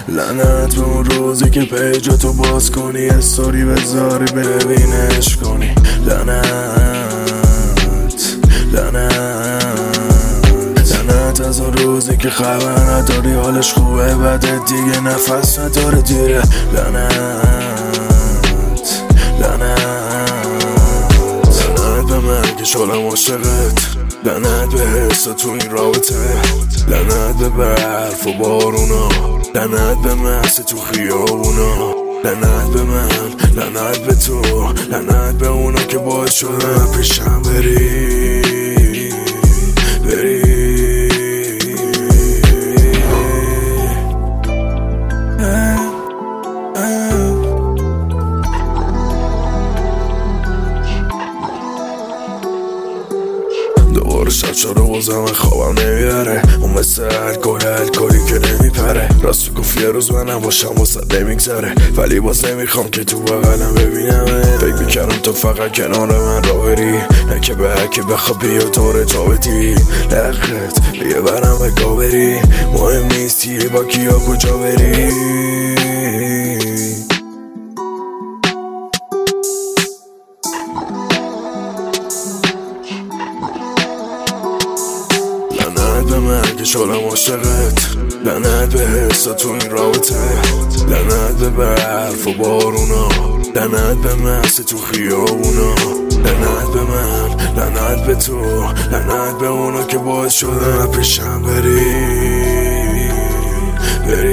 لعنت به اون روزی که پیجاتو باز کنی استوری بذاری ببینش کنی. لعنت از اون روزی که خبر نداری حالش خوبه بده دیگه نفس نداره دیره. لعنت به من که شدم عاشقت، لعنت به حس تو این رابطه، لعنت به برف و بارونا، لعنت به محصی تو خیابونا، لعنت به من، لعنت به تو، لعنت به اونا که باعث شدن پیشم بری. دوباره شب شده بازم خوابم نمیبره، اون مثل الکلی که نمیپره. راست گفت یه روز من نباشم واسه نمیگذره، ولی باز نمیخوام که تو بغلم ببینم. فکر میکردم تو فقط کنار من را بری، نه که به هرکی بخواب بیا دور تا بدی. لخت بیه برم به گابری، مهم نیستی با کیا کجا بری. لعنت به من که شدم عاشقت، لعنت به حس تو این رابطه، لعنت به برف و بارونا، لعنت به محصی تو خیابونا، لعنت به من، لعنت به تو، لعنت به اونا که باعث شدن پیشم بری.